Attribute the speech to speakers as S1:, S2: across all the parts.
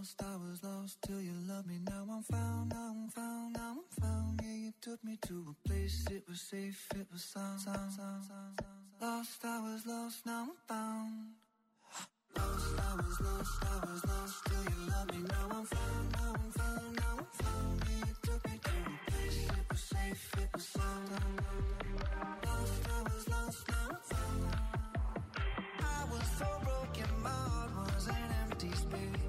S1: I was lost till you loved me. Now I'm found, now I'm found, now I'm found. Yeah, you took me to a place, it was safe, it was sound. Lost, I was lost, now I'm found. Lost, I was lost till you loved me. Now I'm found, now I'm found, now I'm found. Yeah, you took me to a place, it was safe, it was sound. Lost, I was lost, now I'm found. I was so broken, my heart was an empty space.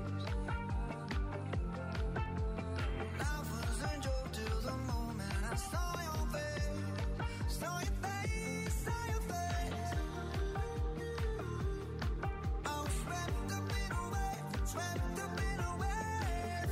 S1: Life was a joke till the moment I saw your face, saw your face, saw your face. I was swept up in a wave, swept up in a wave.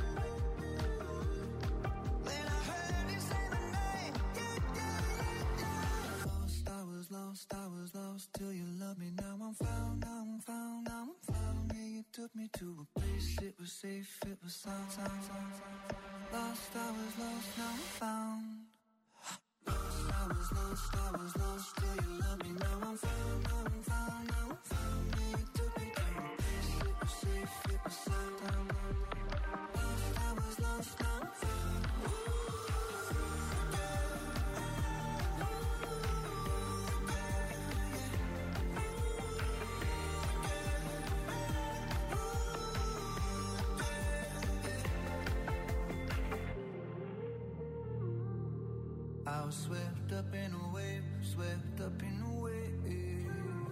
S1: Then I heard you say my name, yeah, yeah, yeah, yeah. Lost, I was lost, I was lost till you loved me. Now I'm found, now I'm found, now I'm found. Yeah, you took me to a place, it was safe, it was sound. Lost, I was lost, now I'm found. Lost, I was lost, I was lost till you loved me. Now I'm found, now I'm found, now I'm found. Yeah, you took me to a place, it was safe, it was sound. Lost, I was lost, now I'm found. I was swept up in a wave, swept up in a wave.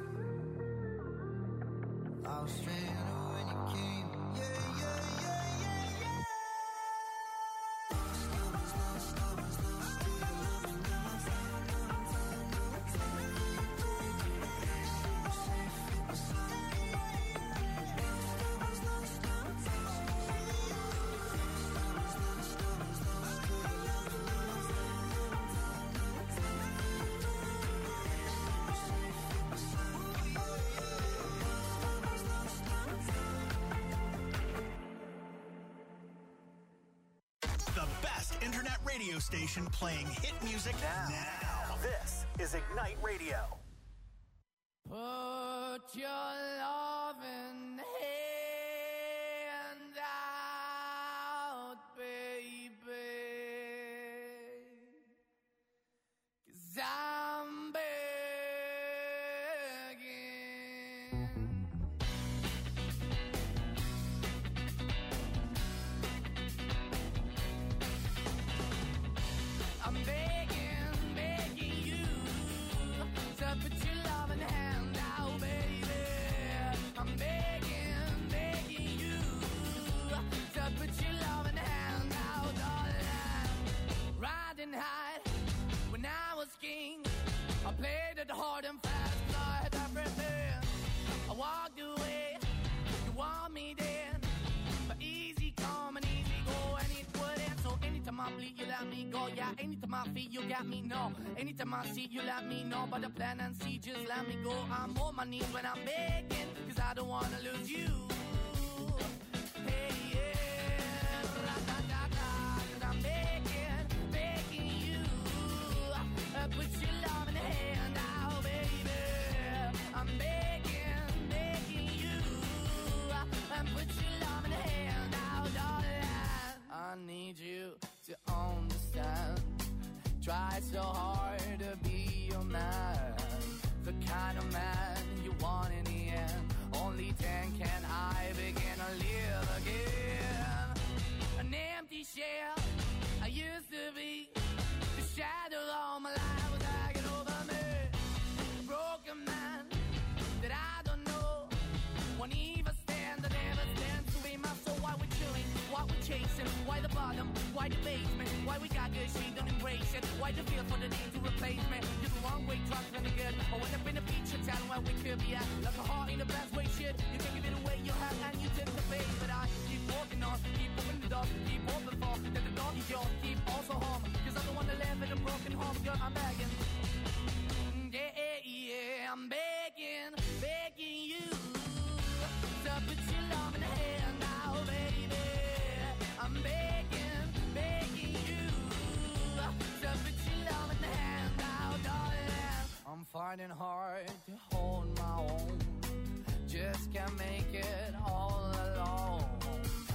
S1: I was stranded when you came, yeah, yeah, yeah, yeah, yeah. Lost, I was lost, I was lost till you loved me. Now I'm found, now I'm found, now I'm found. Yeah, you took me to a place, it was safe, it was sound. Lost, I was lost, now I'm found. Lost, I was lost, I was lost till you loved me. Now I'm found, now I'm found, now I'm found. Yeah, you took me to a place, it was safe, it was sound. Lost, I was lost, now I'm found.
S2: The best internet radio station playing hit music now. This is Ignite Radio.
S3: Put your loving hand out, baby, 'cause I'm begging. I'm begging, begging you to put your loving hand out, baby. I'm begging, begging you to put your loving hand out, darling. Riding high when I was king, I played it hard and fast, 'cause I had everything. I walked away, you want me then, but easy come and easy go, and it wouldn't. So anytime I bleed, you let me go. Yeah, anytime I feel, you got me, no. Anytime I see, you let me know. But the plan and see, just let me go. I'm on my knees when I'm begging, 'cause I don't wanna lose you. Hey, yeah, ra-da-da-da, 'cause I'm begging, begging you. Put your love in the hand out, baby. I'm begging, begging you. Put your love in the hand out, darling. I need you to understand. Try so hard to be your man, the kind of man you want in the end. Only then can I begin to live again. An empty shell I used to be, the shadow all my life was hanging over me. A broken man that I don't know, won't even stand, I never stand to be my soul. Why we're chilling, why we're chasing, why the bottom, why the basement, why we got good, she don't embrace it, why the feel for the need to replace me. You're the wrong way, trying to be good. I went up in the feature town where we could be at, like a heart in the best way, shit. You can give it away, you have, and you take the bait. But I keep walking on, keep moving the door, keep open for that the door is yours, keep also home, 'cause I'm the one that live in a broken home, girl, I'm begging. Yeah, yeah, I'm begging, begging you to put your love in the hand now, baby. I'm begging, begging you to put your love in the hand now, darling. I'm finding hard to hold my own, just can't make it all alone.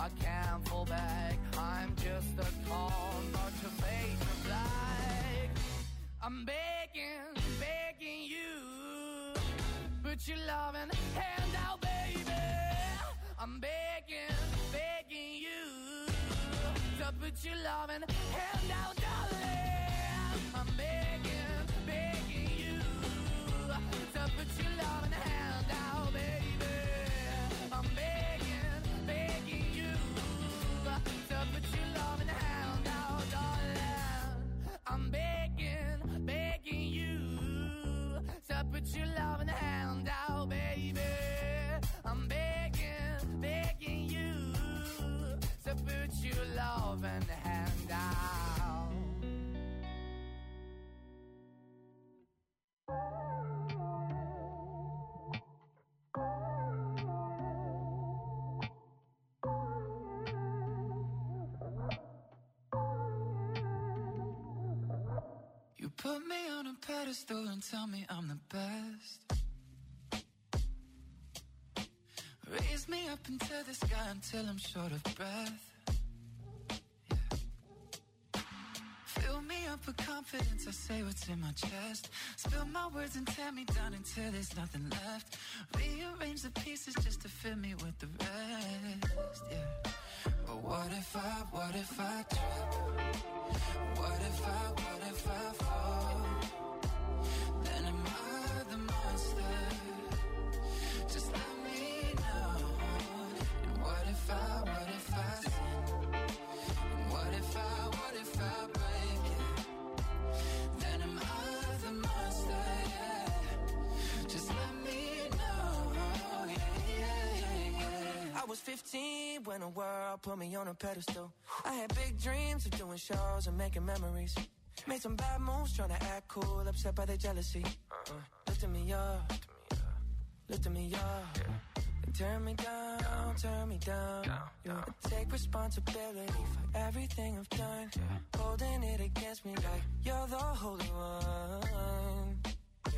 S3: I can't fall back. I'm just a call, not to make a flag. I'm begging, begging you, put your loving hand out, baby. I'm begging, begging you, to put your loving hand out, darling. I'm begging, begging you, to put your loving hand out, baby. I'm begging, begging you, to put your loving hand out, darling. I'm begging, begging you, to put your loving hand out, baby. I'm begging, begging you, to put your loving hand out.
S4: You put me on a pedestal and tell me I'm the best. Raise me up into the sky until I'm short of breath. Yeah. Fill me up with confidence, I say what's in my chest. Spill my words and tear me down until there's nothing left. Rearrange the pieces just to fill me with the rest. Yeah. But what if I trip? What if I fall? Then am I the monster? Just let me know. And what if I sin? And what if I break it? Then am I the monster? Yeah. Just let me know. Yeah.
S5: I was 15 when the world put me on a pedestal. I had big dreams of doing shows and making memories. Made some bad moves trying to act cool, upset by their jealousy. Lifting me up, lifting me up. And turn me down. Yeah. I take responsibility for everything I've done. Holding it against me like you're the holy one. Yeah.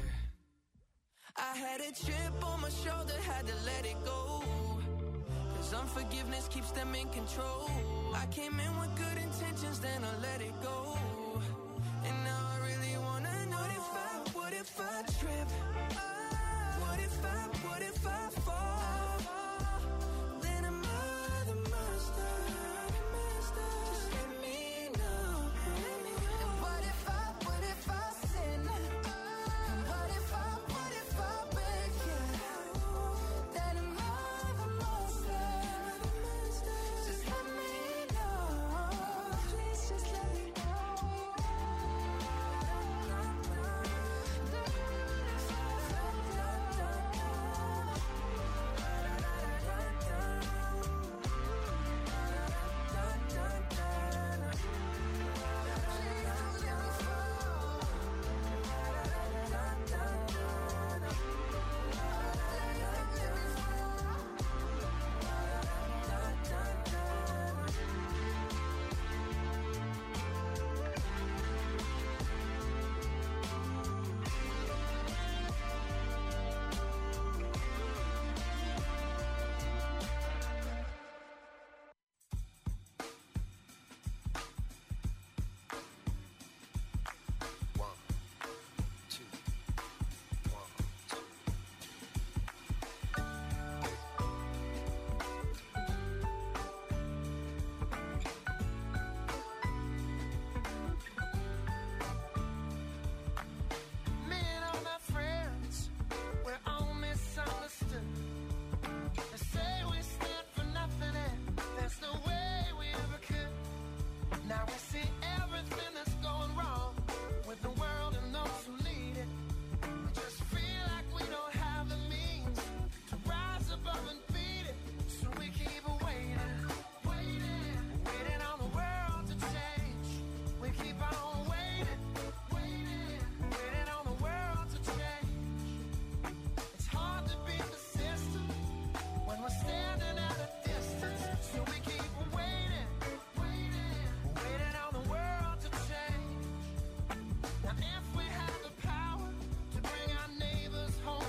S5: I had a chip on my shoulder, had to let it go. Cause unforgiveness keeps them in control. I came in with good intentions, then I let it go. And now I really wanna know what if I trip? What if I fall? Then am I the monster? Just let me know. And what if I sin? And what if I break it? Then am I the monster? Just let me know. Please just let me know.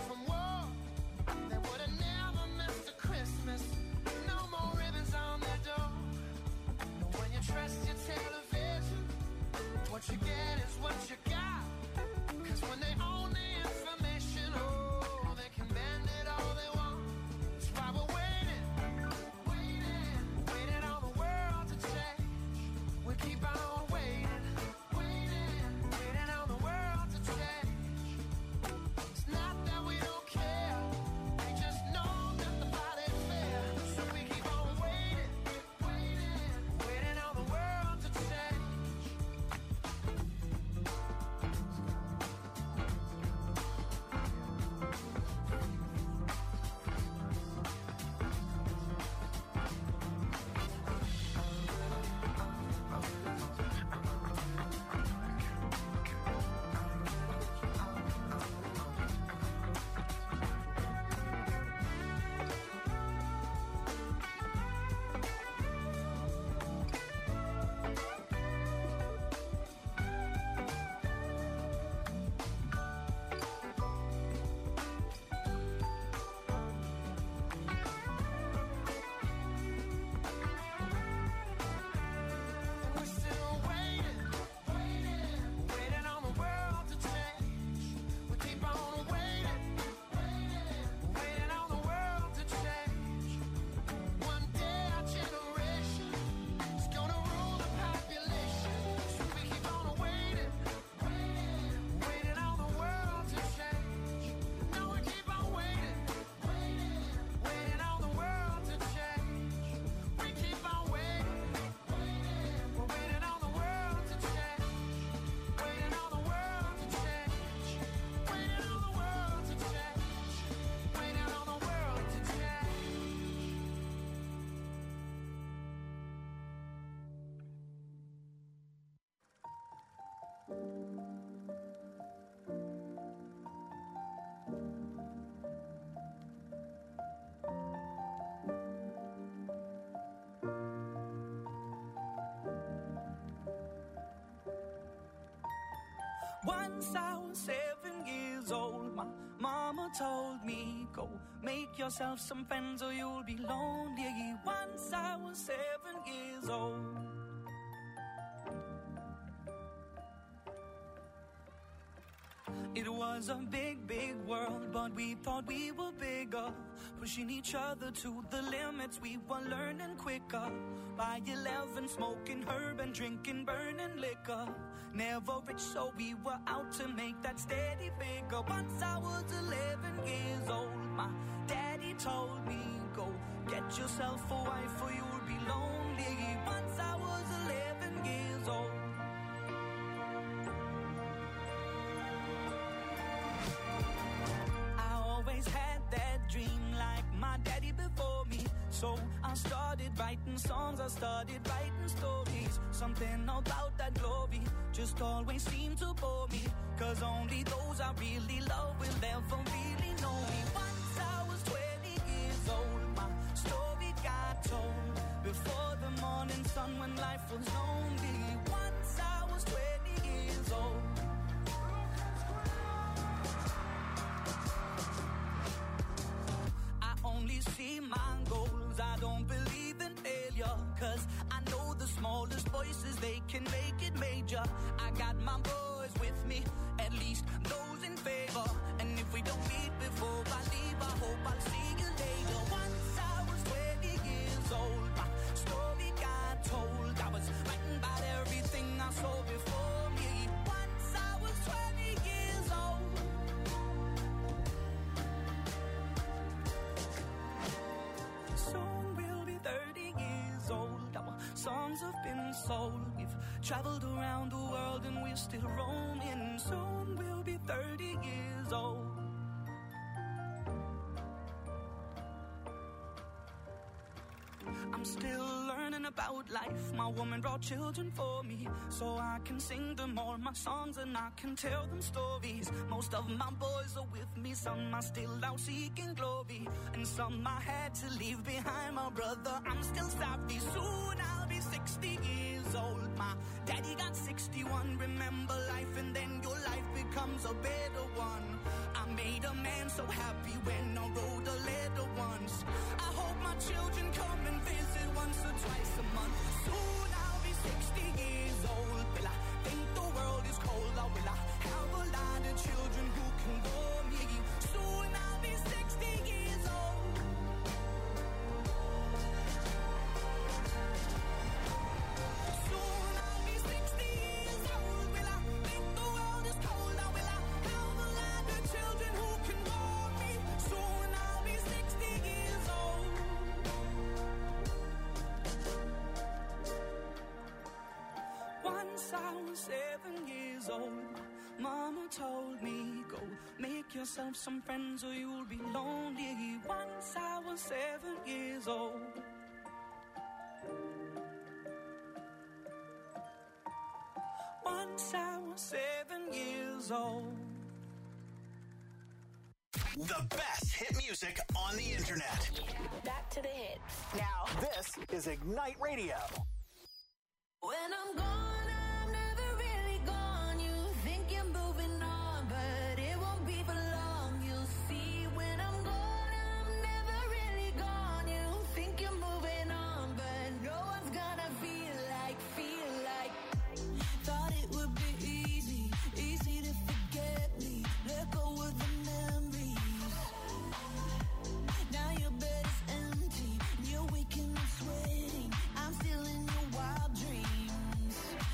S5: There would have never missed a Christmas. No more ribbons on their door.
S4: Once I was 7 years old, my mama told me, go make yourself some friends or you'll be lonely. Once I was 7 years old. It was a big, big world, but we thought we were bigger. Pushing each other to the limits, we were learning quicker. By 11, smoking herb and drinking burning liquor. Never rich, so we were out to make that steady figure. Once I was 11 years old, my daddy told me, go get yourself a wife or you'll be lonely. Once I was 11 years old. Had that dream like my daddy before me. So I started writing songs, I started writing stories. Something about that glory just always seemed to bore me. Cause only those I really love will ever really know me. Once I was 20 years old, my story got told. Before the morning sun when life was lonely. Once I was 20 years old. Only see my goals, I don't believe in failure. Cause I know the smallest voices, they can make it major. I got my boys with me, at least those in favor. And if we don't meet before I leave, I hope I'll see you later. Once I was 20 years old, my story got told. I was writing about everything I saw before me. Once I was 20 years old. Soon we'll be 30 years old. Our songs have been sold. We've traveled around the world and we're still roaming. Soon we'll be 30 years old. I'm still learning about life. My woman brought children for me, so I can sing them all my songs and I can tell them stories. Most of my boys are with me, some are still out seeking glory, and some I had to leave behind. My brother, I'm still sorry. Soon I'll be 60 years old. My daddy got 61. Remember life and then your life becomes a better one. I made a man so happy when I wrote a letter once. I hope my children come and visit once or twice a month. Soon I'll be 60 years old. Will I think the world is cold, or will I have a lot of children who can bore me? Soon I'll be 60 years old. Soon I'll be 60 years old. Will I think the world is cold, or will I have a lot of children who can bore me? Soon I'll be 60 years old. Once I was 7 years old, mama told me, go make yourself some friends or you'll be lonely. Once I was 7 years old. Once I was 7 years old.
S2: The best hit music on the internet.
S6: Back to the hits.
S2: Now, this is Ignite Radio.
S3: When I'm gone, I'm never really gone. You think you're moving on, but it won't be for long. You'll see when I'm gone, I'm never really gone. You think you're moving on, but no one's gonna feel like. Thought it would be easy to forget me. Let go of the memories. Now your bed is empty, and you're waking up sweating. I'm still in your wild dreams.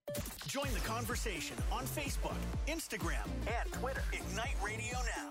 S2: Join the conversation on Facebook, Instagram, and Twitter. Ignite Radio Now.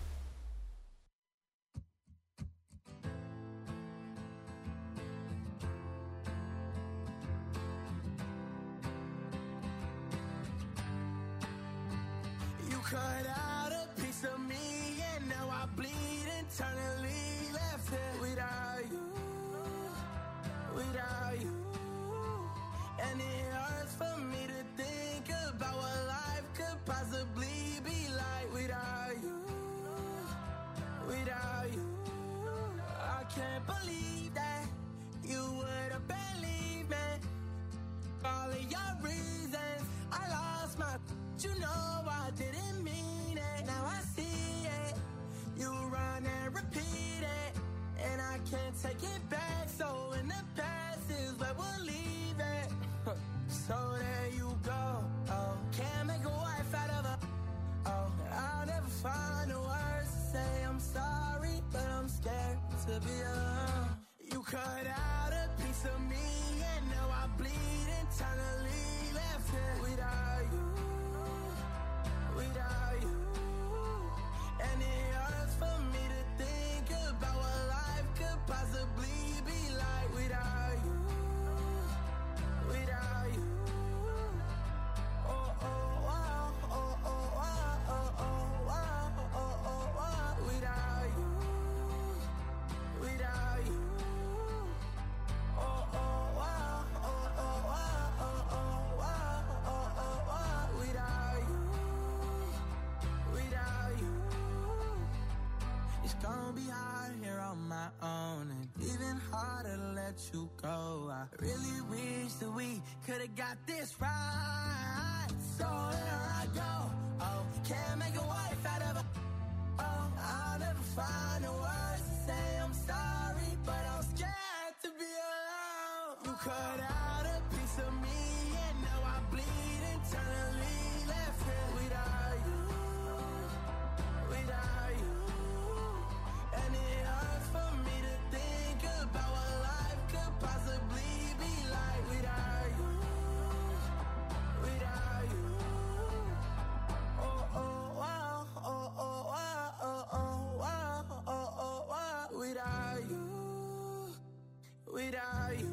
S5: You cut out a piece of me and now I bleed internally. Left here without you, without you. And it hurts for me to think about what life could possibly be like without you, without you. I can't believe that you would have believed me. All of your reasons, I lost my. You know I didn't mean it. Now I see it. You run and repeat it, and I can't take it back. So in the past is where we'll leave it. So there you go. Oh, can't make a wife out of her. Oh, I'll never find the words to say I'm sorry, but I'm scared to be alone. You cut out a piece of me, and now I bleed internally. Left here without you, without you. And it hurts for me to think about what life could possibly be like without you, without you. Oh, oh, wow, oh, oh, wow, oh, oh, wow, oh, oh, wow. Without you, without you. Oh, oh, wow, oh, oh, wow, oh, oh, wow, oh, oh, wow. Without you, without you. It's gonna be hard here on my own, and even harder to let you go. I really wish that we could've got this right. So here I go. Oh, can't make a wife out of her. Oh, I'll never find the words to say I'm sorry, but I'm scared to be alone. You cut out a piece of me, and now I bleed internally. Left here without you, without you. And it hurts for me to think about what life could possibly be like without you, without you. Oh, oh, wow, oh, oh, wow, oh, oh, wow, oh, oh, wow. Without you, without you.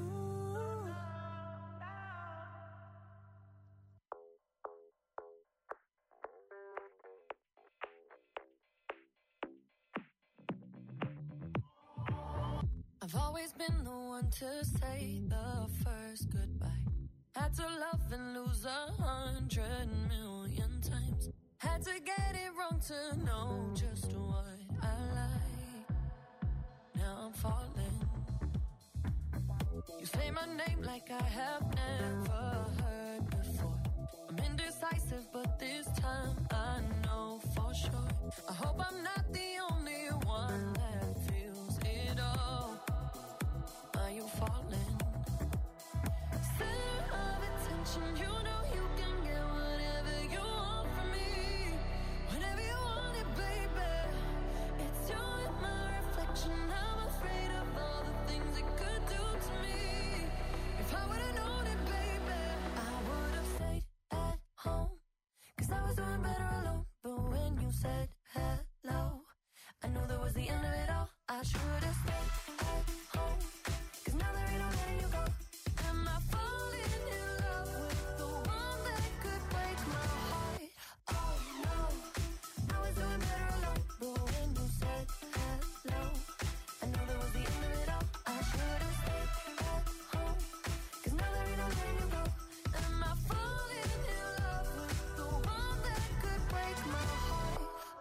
S7: I've always been the one to say the first goodbye. Had to love and lose 100 million times. Had to get it wrong to know just what I like. Now I'm falling. You say my name like I have never heard before. I'm indecisive, but this time I know for sure. I hope I'm not the only one that feels it all. Are you falling? Center of attention, you know you can get whatever you want from me. Whenever you want it, baby. It's you and my reflection. I'm afraid of all the things it could do to me. If I would've known it, baby, I would've stayed at home. 'Cause I was doing better alone. But when you said hello, I knew that was the end of it all. I should've stayed at home. 'Cause now there ain't no letting you go. Am I falling in love with the one that could break my heart? Oh no, I was doing better alone. But when you said hello, I knew that was the end of it all. I should've stayed at home. 'Cause now there ain't no letting you go. Am I falling in love with the one that could break my heart?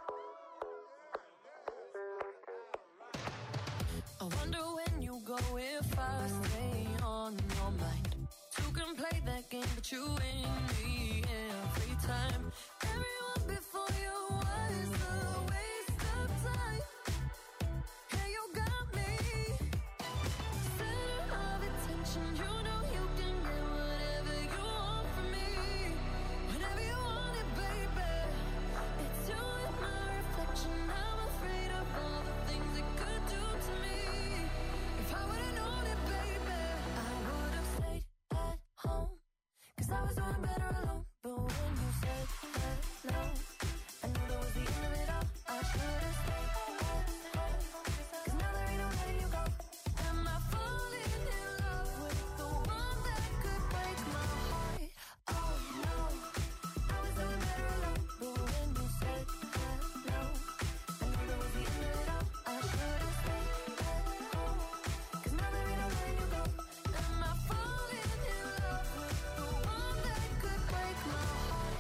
S7: I wonder when you go if I stay on your mind. Two can play that game, but you win me every time. Everyone before you was a waste of time. Yeah, you got me. Center of attention, you know you can get whatever you want from me. Whenever you want it, baby. It's you and my reflection. I'm afraid of all the things it could do to me. If I would've known it, baby, I would've stayed at home. 'Cause I was doing better alone. But when you said hello, I knew that was the end of it all. I should've stayed home, 'cause now there ain't no letting you go. Am I falling in love with the one that could break my heart? Oh no, I was doing better alone. But when you said hello, I knew that was the end of it all. I should've stayed home, 'cause now there ain't no letting you go. Am I falling in love with the one that could break my heart?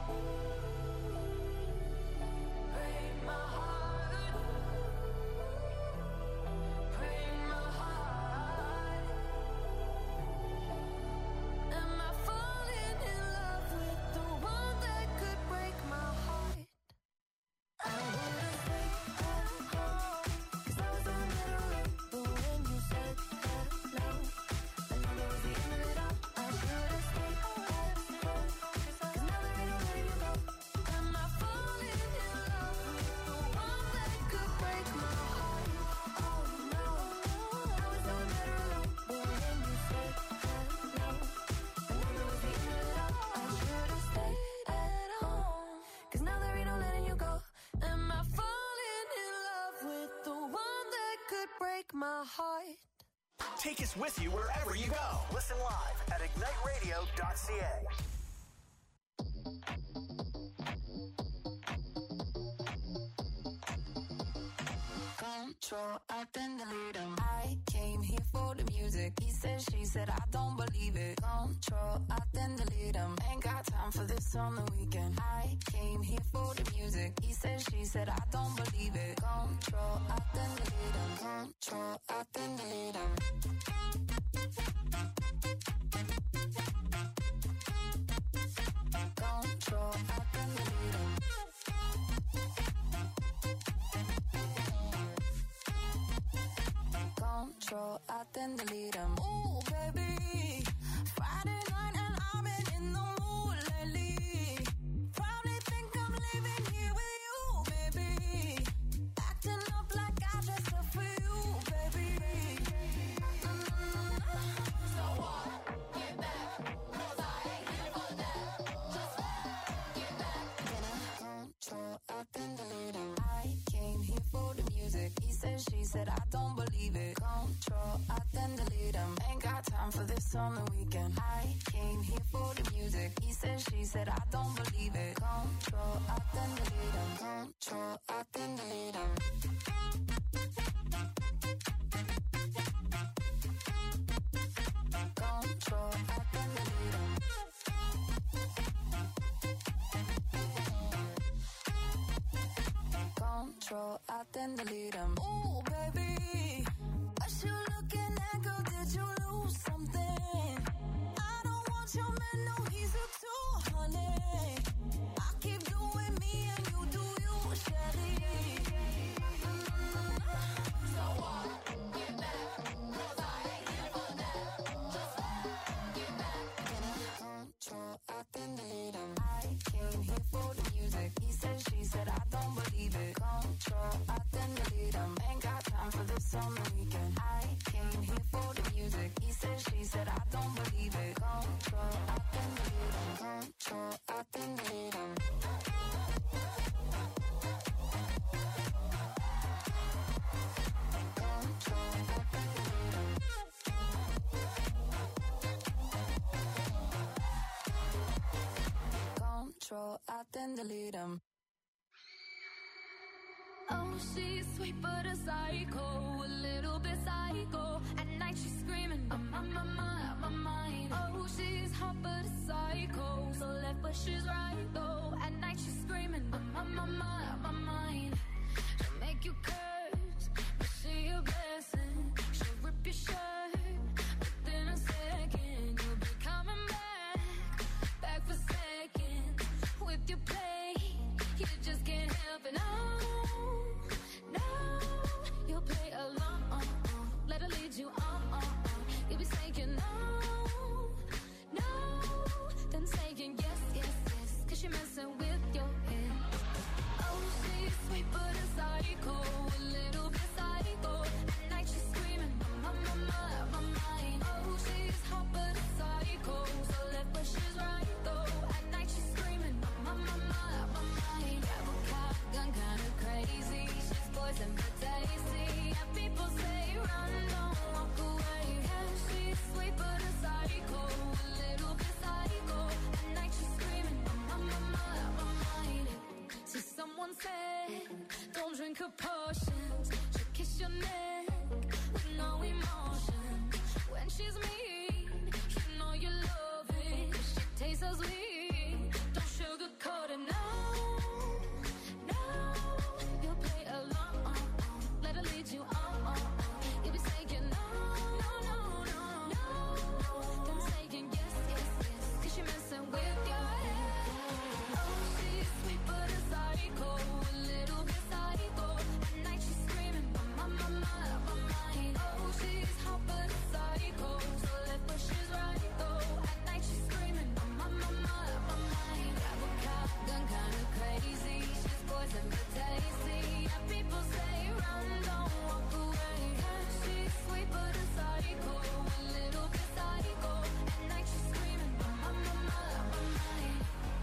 S7: Break my heart. Break my heart. Am I falling in love with the one that could break my heart? I would've stayed at home, 'cause I was doing better alone. But when you said hello, I knew that was the end of it all. I should've stayed at home, 'cause now there ain't no letting you go. Am I falling in love with the one that could break my heart? Oh no, I was doing better alone. But when you said hello, I knew that was the end of it all. I should've stayed at home, 'cause now there ain't no letting you go. Am I falling in love with the one that could break my heart?
S2: Take us with you wherever you go. Listen live at igniteradio.ca.
S4: Control, I then delete him. I came here for the music. He said, she said, I don't believe it. Control, I then delete him. Ain't got time for this on the weekend. I came here for the music. He said, she said, I don't believe it. Control, I then delete him. Control, I then delete him. Control, I then delete him. Control, I then delete him. Ooh, baby, Friday night and I've been in the mood lately. Probably think I'm living here with you, baby. Acting up like I dressed up for you, baby. So what? Get back, 'cause I ain't here for that. Just get back. Control, I then delete him. I came here for the music. He said, she said, I don't believe it. Control, I then delete him. Ain't got time for this on the weekend. I came here for the music. He said, she said, I don't believe it. Control, I then delete him. Control, I then delete him. Control, I then delete him. Control, I then delete him. Ooh, baby, what you looking at, girl? Did you lose something? I don't want your man, no, he's a too, honey. I keep doing me and you do you, Shelly. So what? Get back, 'cause I ain't here for that. Just get back. Control, I then delete him. I came here for the music. He said, she said, I don't believe it. Control, I then delete him. Ain't got time for this on the weekend. I came here for the music. He said, she said, I don't believe it. Control, I then delete him. Control, I then delete him. Control, I then delete him. Control, I then delete him.
S7: Oh, she's sweet but a psycho, a little bit psycho. At night she's screaming, I'm on my mind. Oh, she's hot but a psycho, so left but she's right though. At night she's screaming, I'm on my mind. She'll make you curse, but she a blessing. She'll rip your shirt, within a second you'll be coming back for seconds. With your play, you just can't help it, no. You'll play along, let her lead you on. You'll be saying no, then saying yes, 'cause you're messing with your head. Oh, she's sweet but a psycho, a little bit psycho. At night she's screaming, my mind. Oh, she's hot but a psycho, so left but she's right though. proportions. She'll kiss your neck with no emotion. When she's mean, you know you love it. 'Cause she tastes so sweet. Don't sugarcoat it, no, no. You'll play along, let her lead you on. You'll be saying no, no, no, no, no. Then saying yes, yes, yes. 'Cause you're messing with your head. Oh, she's sweet but a psycho, a little bit psycho. At night she's screaming, my mind. Oh, she's hot but a psycho, so left but she's right though. At night she's screaming, my mind. Grab a cop, gun kinda crazy. She's poison but tasty. Yeah, people say run, don't walk away. Yeah, she's sweet but a psycho, a little bit psycho. At night she's screaming, my mind.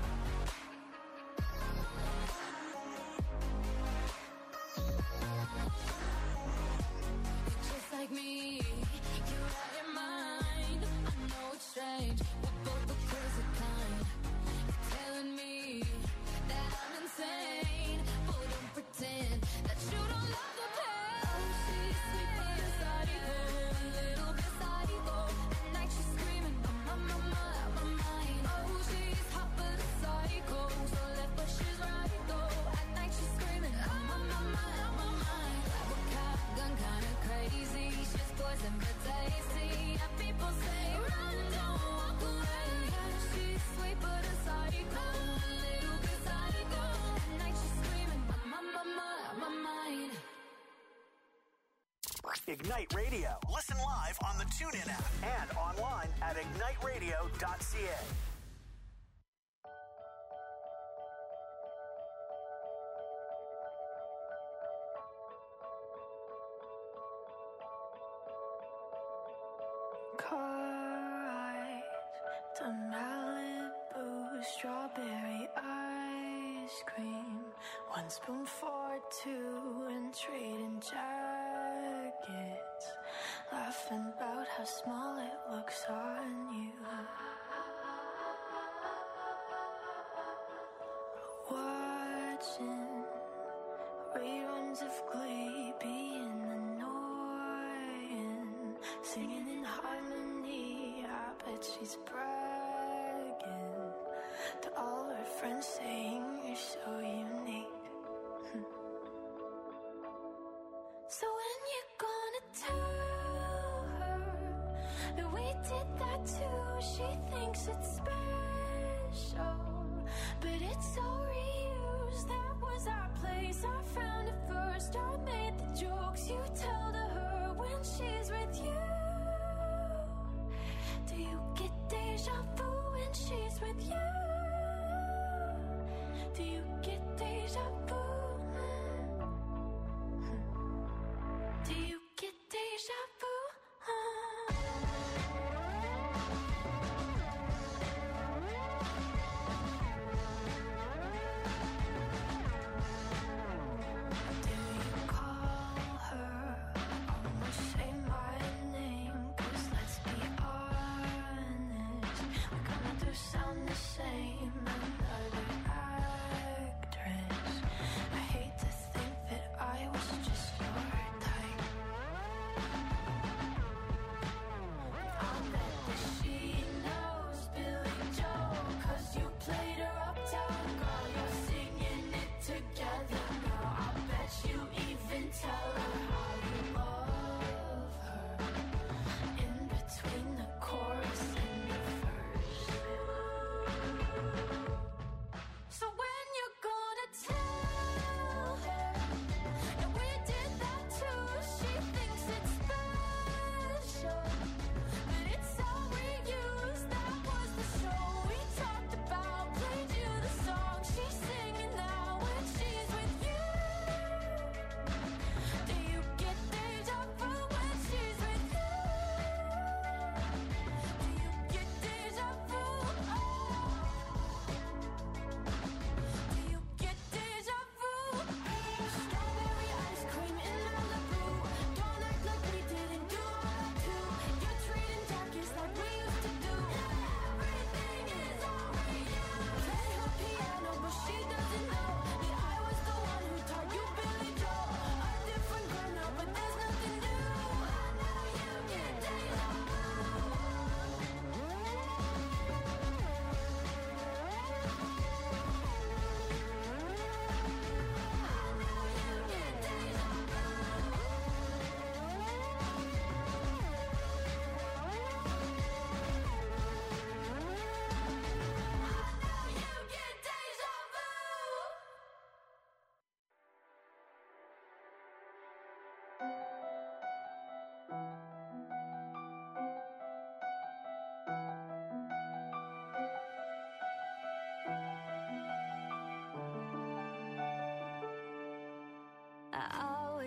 S7: Just like me, you're out your mind. I know it's strange, we're both the crazy kind. You're telling me that I'm insane, but don't pretend that you don't love the pain. Oh, she's sweet but a psycho, a little bit psycho. At night she's screaming, my mind. Oh, she's hot but a psycho, so left but she's right though. At night she's screaming, my mind. Grab a cop, gun kinda crazy. She's poison but tasty. Yeah, people say run, don't walk away. Yeah, she's sweet but a psycho, a little bit psycho. At night she's screaming, my mind.
S2: Ignite Radio. Listen live on the TuneIn app and online at igniteradio.ca.
S4: Car ride to Malibu, strawberry ice cream. 1 spoon for 2 and trading jackets. Laughing about how small it looks on you. Watching reruns of Glee, being annoying. Singing in harmony, I bet she's bragging to all her friends, saying you're so unique. So when you gonna tell her that we did that too? She thinks it's special, but it's so reused. That was our place, I found it first. I made the jokes you tell to her when she's with you. Do you get deja vu when she's with you? Do you get deja vu? Do you get deja vu? Do you call her? Almost say my name, 'cause let's be honest, we kinda do sound the same.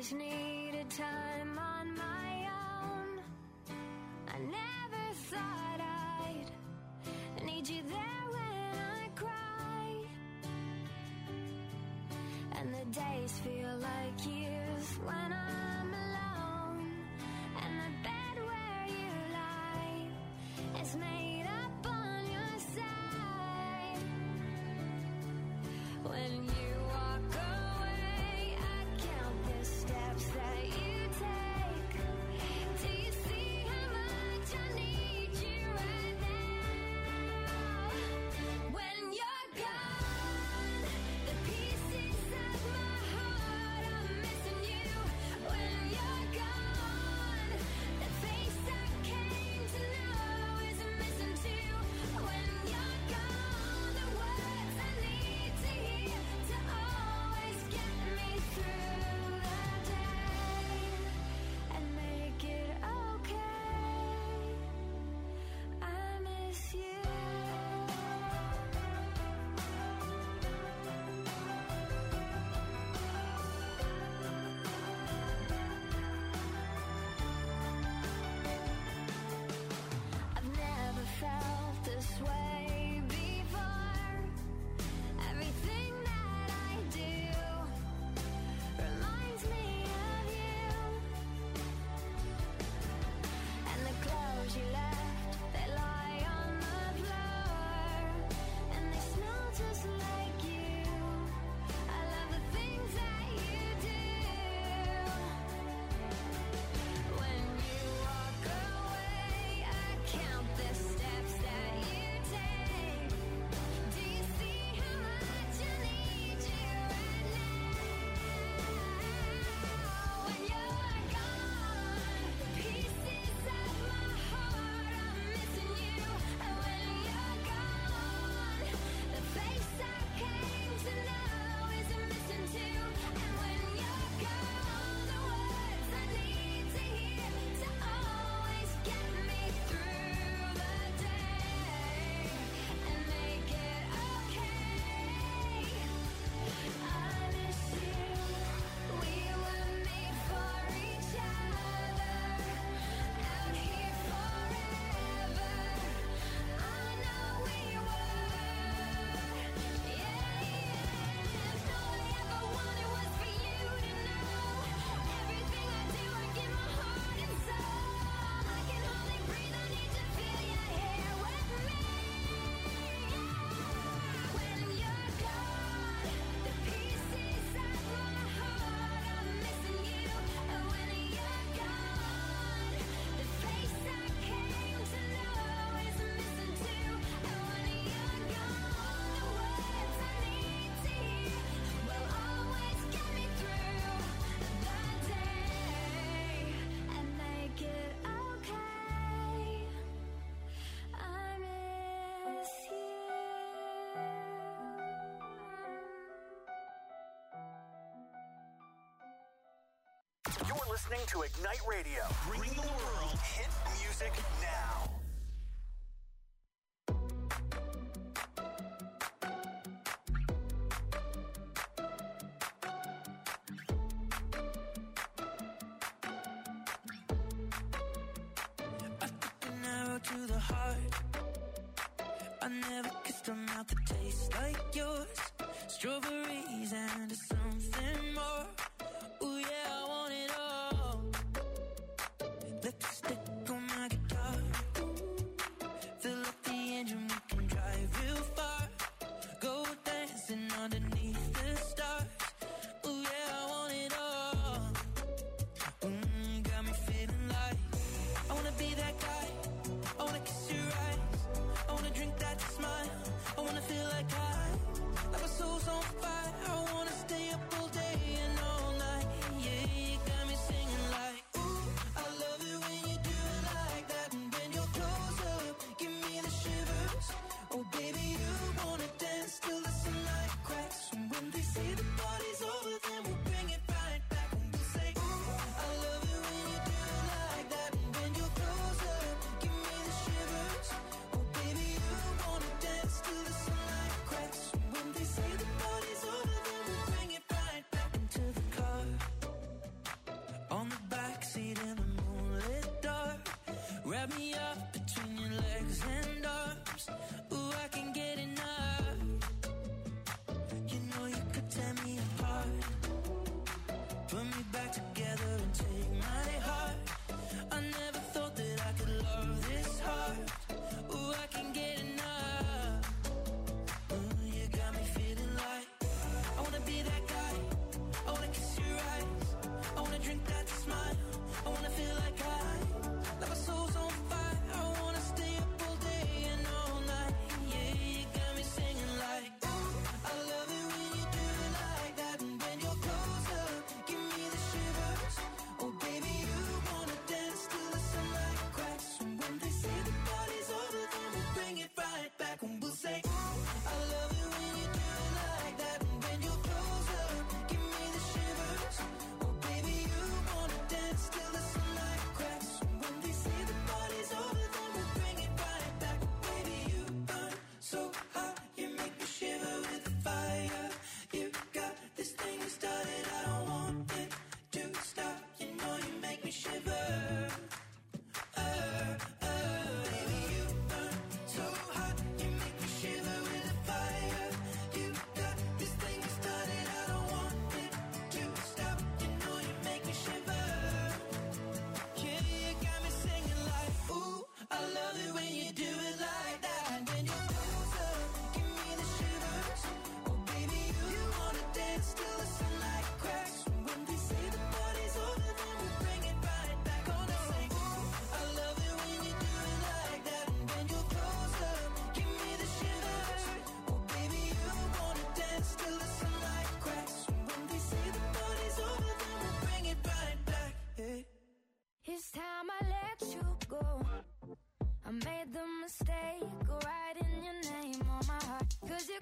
S7: always needed time on my own. I never thought I'd need you there when I cry. And the days feel like years when I'm alone. And the bed where you lie is made up on your side. When you walk away, I count the steps that you take. Do you see how much I need you right now? When you're gone, the pieces of my heart are missing you. When you're gone, the face I came to know is missing too. When you're gone, the words I need to hear to always get me through the day and make it okay. I miss you. I've never felt this way before. Everything that I do reminds me of you. And the clothes you left, they lie on the floor. And they smell just like you. I love the things that you do. When you walk away, I count the steps that you take. Do you see how much I need you right now? When you're gone, the pieces of my heart are missing you. And when you're gone, the face I came to know is missing too. And when you're gone, the words I need to hear to always get me through the day and make it okay. I miss you. We were made for each other, out here forever. I know we were. If all I ever wanted was for you to know everything I do, I give my heart and soul. I can hardly breathe, I need to feel your hair with me. When you're gone, the pieces of my heart are missing you. And when you're gone, the face I came to know is missing too. And when you're gone, the words I need to hear will always get me through the day and make it okay. I miss you.
S2: You're listening to Ignite Radio, bringing the world hit music now.
S4: An arrow to the heart. I never kissed a mouth that tastes like yours. Strawberries and something more. Ooh yeah, I want it all. Lipstick on my guitar. Fill up the engine, we can drive real far. Go dancing underneath the stars. Ooh yeah, I want it all. Got me feeling like I wanna be that guy. I wanna kiss your eyes. I wanna drink that smile. I wanna feel like my soul's on fire. I wanna stay up all day and all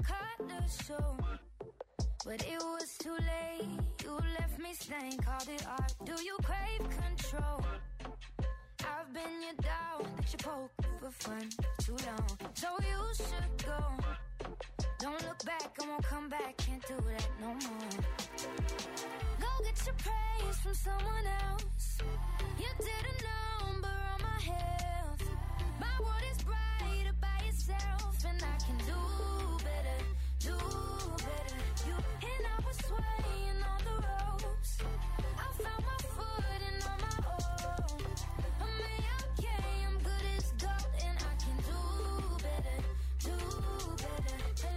S7: cut the show, but it was too late. You left me stained, called it art. Do you crave control? I've been your dog that you poke for fun too long. So you should go. Don't look back, I won't come back. Can't do that no more. Go get your praise from someone else. You did a number on my health. My world is brighter by itself, and I can do better, do better. You and I was swaying on the ropes. I found my footing on my own. I'm okay, I'm good as gold, and I can do better, do better.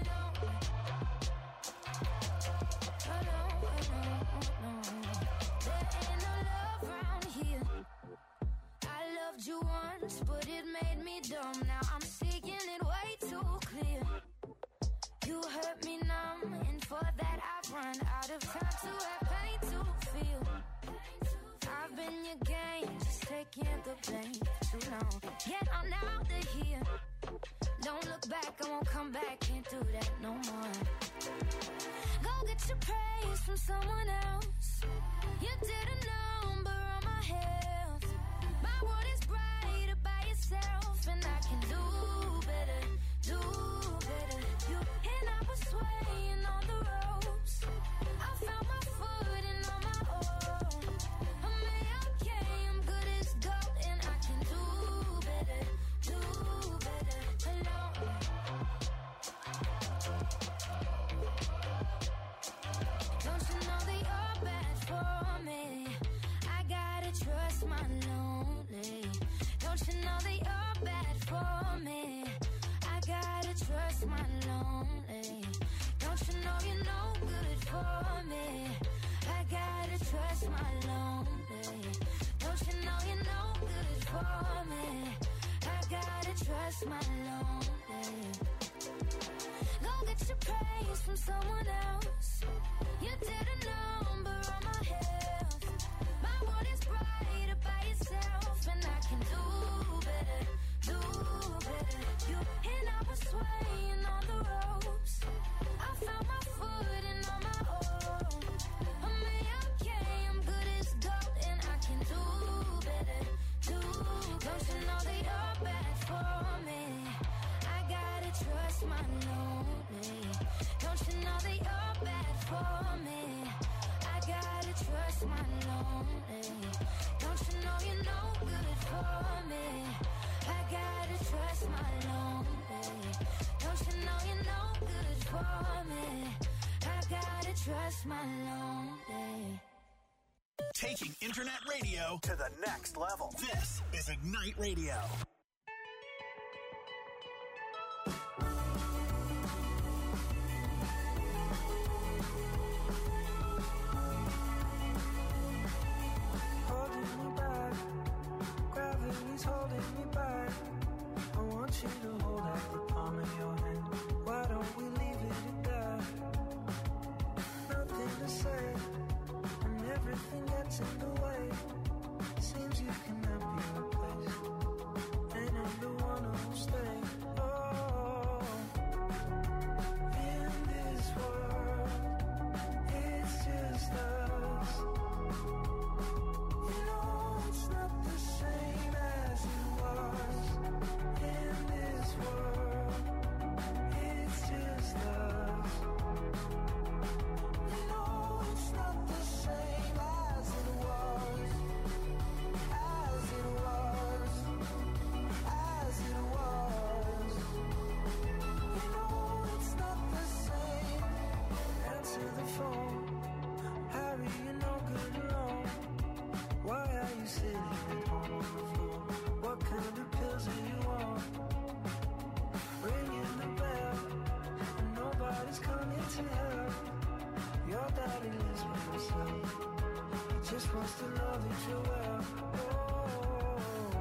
S7: Hello, there ain't no love around here. I loved you once, but it made me dumb. Now I'm seeking it way too clear. You hurt me numb, and for that I've run out of time to have pain to feel. I've been your game, just taking the blame too long. Yet I'm out of here. Don't look back, I won't come back. Can't do that no more. Go get your praise from someone else. You did a number on my health. My world is brighter by itself, and I can do better, do better. You and I was swaying on the ropes. I found my footing on my own. I'm okay, I'm good as gold, and I can do better, do better. Hello. Don't you know that you're bad for me? I gotta trust my lonely. Don't you know that you're bad for me? I gotta trust my lonely. Don't you know you're no good for me? I gotta trust my lonely. Don't you know you're no good for me? I gotta trust my lonely. Go get your praise from someone else. You did a number on my health. My world is brighter by itself, and I can do better, do better. You and I was swaying on the ropes. I found my footing on my own. I'm okay, I'm good as gold, and I can do better, do. Don't you know that you're bad for me? I gotta trust my lonely. Don't you know that you're bad for me? I gotta trust my lonely. Don't you know you're no good for me? I gotta trust my lonely. Don't you know you're no good for me? I gotta trust my lonely.
S2: Taking internet radio to the next level. This is Ignite Radio.
S5: Holding me back, gravity's holding me back. I want you to hold out the palm of your hand. Why don't we leave it at that? Nothing to say, and everything gets in the way. Seems you cannot be replaced, and I'm the one who'll stay. Oh, in this world, it's just us. You know it's not the same as it was. In this world, it's just us. You know it's not the same as it was. As it was. As it was. You know it's not the same. Answer the phone. Harry, you're no good alone. Why are you sitting at home on the floor? What kind of pills are you on? Ringing the bell, and nobody's coming to help. Your daddy lives by himself. He just wants to know that you're well. Oh,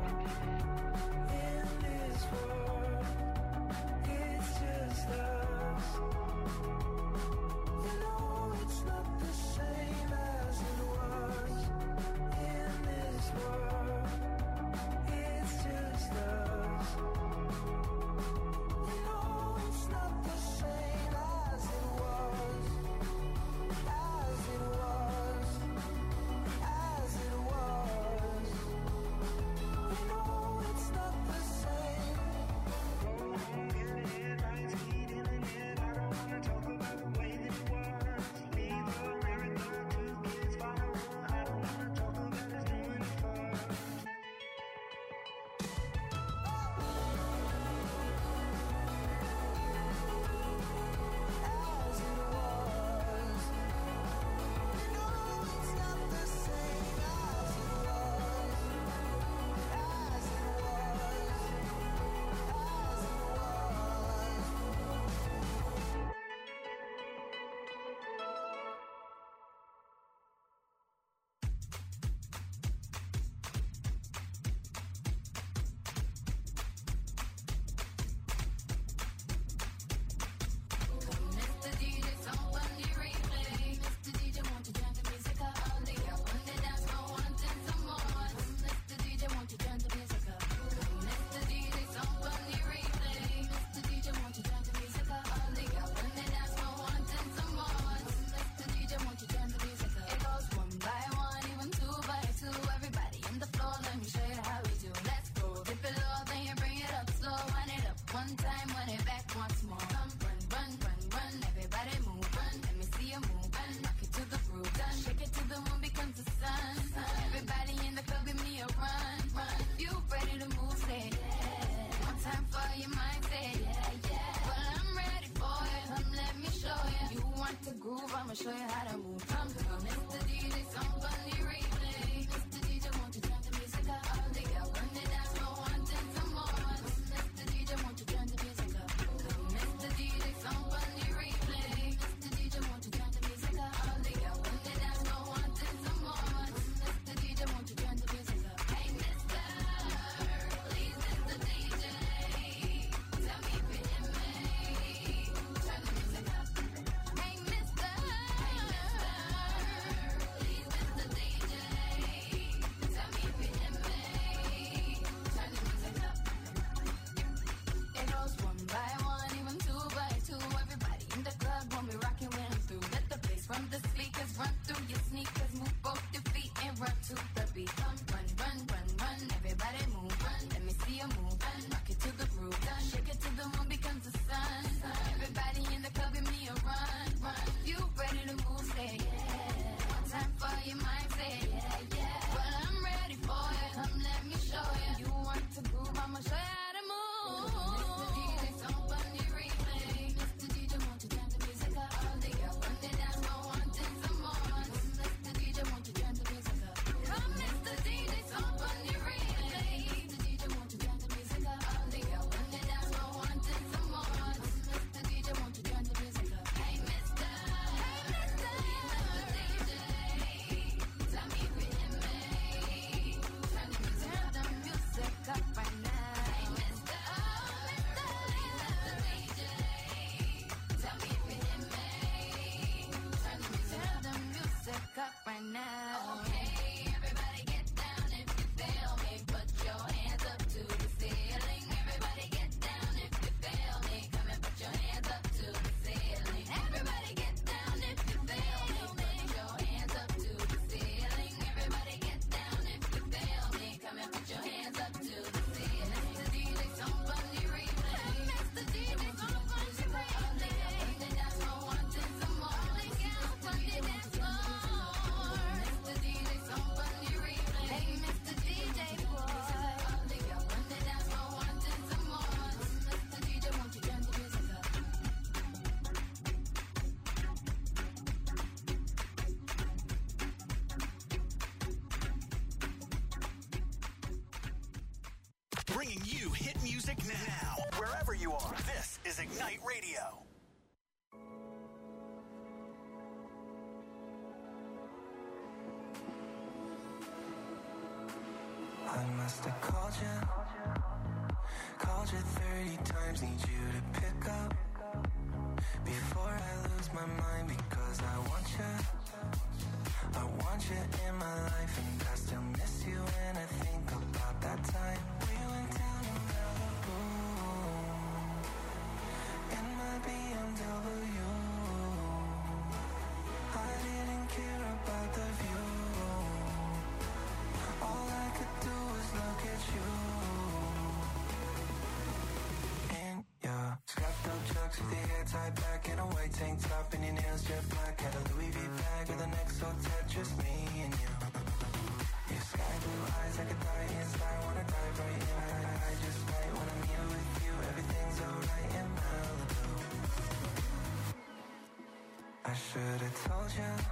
S5: in this world, it's just us. You know it's not the same as it was. In this world, it's just us. You know it's not the same
S7: show you how to move. Come, Mr. DJ, somebody replay. Mr. DJ, won't you turn the music up? All the girls on the dance floor wanting some more. Mr. DJ, won't you turn the music up? Mr. DJ, somebody replay. Mr. DJ, won't you turn the music up? All the girls on the dance floor wanting some more. Mr. DJ, won't you turn the music up? Hey, Mr. Please, Mr. DJ, tell me if you hear me. Turn the music up. Hey, Mr. Please, Mr. DJ, tell me if you hear me. Turn the music up. It goes one by one, even two by two. Everybody in the club when we rockin' when I'm through. Let the bass from the speakers run through your sneakers. Move both your feet and run to the beat. Come run, run, run, run. Everybody move, run. Let me see you move. Run. Rock it to the groove. Done. Shake it till the moon becomes the sun. Everybody in the club give me a run, run. You ready to move? Say yeah. One time for your mind. Say yeah, yeah. Well, I'm ready for you. Come, let me show you. You want to groove? I'ma show you how to move. Mr. DJ, somebody replay. Mr. DJ, won't you turn the music up? All the girls on the dance floor wanting some more. Mr. DJ, won't you turn the music up? Come, Mr. DJ, somebody replay. Mr. DJ, won't you turn the music up? All the girls on the dance floor wanting some more. Mr. DJ, won't you turn the music up? Hey, Mr. DJ, tell me if you hear me. Turn the music up right now. Hey, Mr. DJ, tell me if you hear me. Turn the music up right now. Okay, everybody get down if you feel me. Put your hands up to the ceiling. Everybody get down if you feel me. Come and put your hands up to the ceiling. Everybody get down if you feel me. Put your hands up to the ceiling. Everybody get down if you feel me. Come and put your hands up to the ceiling. Mr. DJ, somebody replay. Mr. DJ, somebody replay. The dance floor wanting some more. All the girls on the dance floor. Mr. DJ, somebody replay. Hey, Mr. DJ, boy. All the girls on the dance floor wanting some more. Mr. DJ, won't you turn the music up?
S2: Bringing you hit music now. Wherever you are, this is Ignite Radio.
S5: I must have called you 30 times, need you to pick up before I lose my mind, because I want you in my life, and I still miss you when I think about that time we went down to Malibu in my BMW. I didn't care about the view. All I could do was look at you. In your scuffed up chucks with your hair tied back in a white tank top and your nails jet black. Had a Louis V bag with the next so Tetris, me and you. Your sky blue eyes like a die inside, wanna dive right in. I just might when I'm here with you. Everything's alright in Malibu. I should've told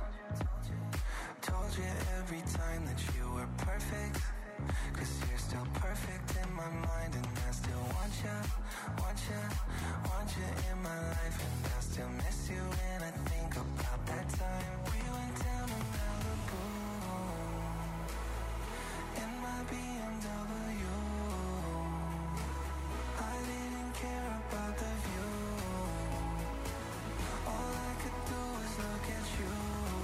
S5: you every time that you were perfect, 'cause you're still perfect in my mind, and I still want you in my life, and I still miss you when I think about that time we went down to Malibu in my BMW. I didn't care about the view. All I could do was look at you.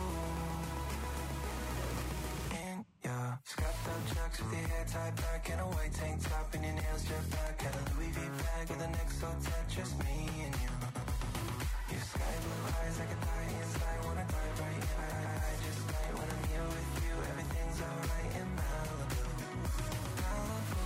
S5: In your scuffed up chucks with your hair tied back in a white tank top and your nails jet black. Had a Louis V bag with the next so Tetris, me and you. Your sky blue eyes like a die inside, wanna dive right in. I just might when I'm here with you. Everything's alright in Malibu. Malibu.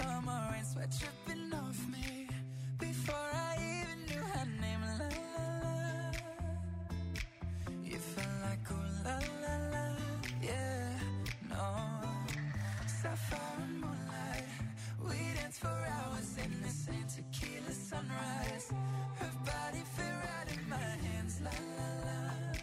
S4: summer rain, sweat dripping off me. Before I even knew her name, la la la. You felt like ooh la la la, yeah, no. Sapphire and moonlight, we danced for hours in the same tequila sunrise. Her body fit right in my hands, la la la.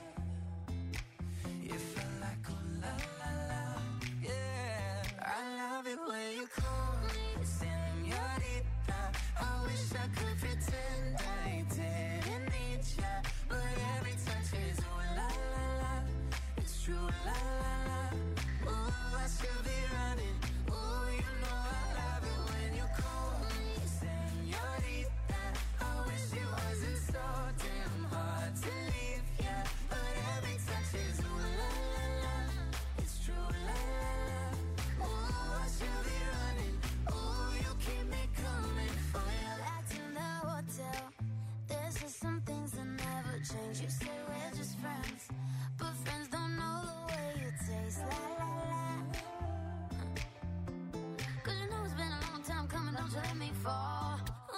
S4: You felt like ooh la la la, yeah. I love it when you call me señorita. I wish I could pretend I didn't need ya, but every touch is ooh la la la. It's true, la la la. Ooh, I should be running. Ooh, you know I love it when you call me señorita. I wish it wasn't so damn hard to leave ya, but every touch is ooh la la la. It's true, la la la. Ooh, I should be running. Ooh, you keep me coming for ya.
S7: Back in the hotel, there's just some things that never change. You say we're just friends, but friends don't know the way you taste. La la la. 'Cause you know it's been a long time coming, don't you let me fall.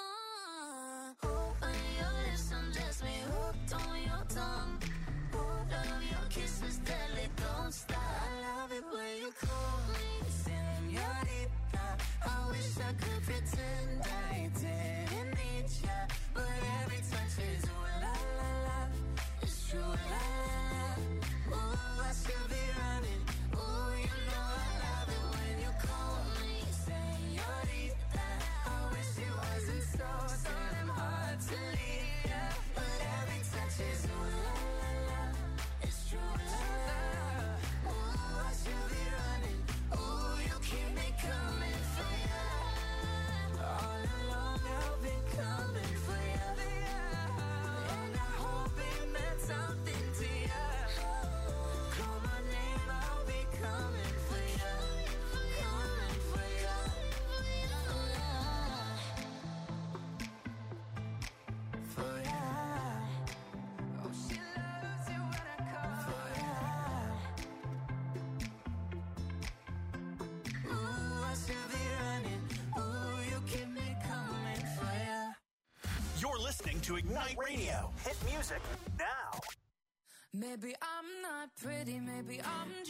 S7: On your lips, undress me, hooked on your tongue. Love your kisses, deadly, don't stop.
S4: I love it when you call me señorita. I wish I could pretend I didn't need ya, but every touch is ooh la la la. It's true, la la la. Ooh, I should be running. Ooh, you know I love it when you call me señorita. I wish it wasn't so damn hard to leave ya, but every touch is ooh la la la. It's true, la la la. Ooh, I should be running. Ooh, you keep me coming for ya. All along I've been coming for ya, and I hope it meant something to ya. Call my name, I'll be coming for ya, coming for ya. For ya. Oh, she loves you when I call for ya. Ooh, I should be running. Ooh, you keep me coming for ya.
S2: You're listening to Ignite Radio. Hit music now.
S4: Maybe I'm not pretty, maybe I'm